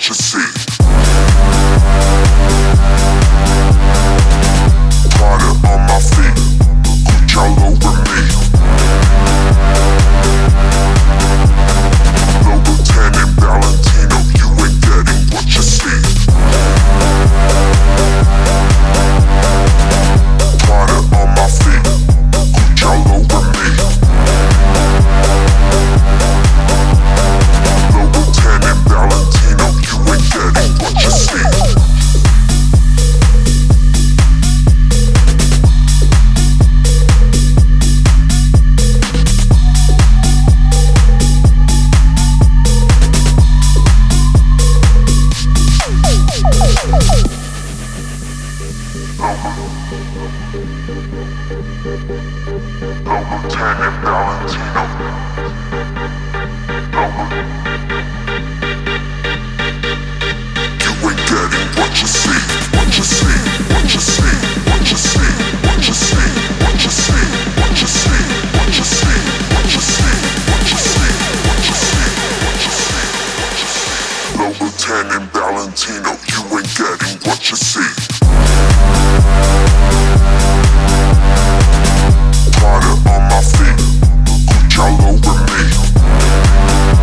what you see. Prada on my feet, Gucci all over me. Louboutin and Valentino, you ain't getting what you see. Prada on my feet, Gucci all over me. Louboutin and Valentino, you ain't getting what you see. Louboutin and Valentino. You ain't getting what you see, what you see, what you see, what you see, what you see, what you see, what you see, what you see, what you see, what you see, what you see, what you see, what you see. Louboutin and Valentino, you ain't getting what you see. Prada on my feet, Gucci all over me.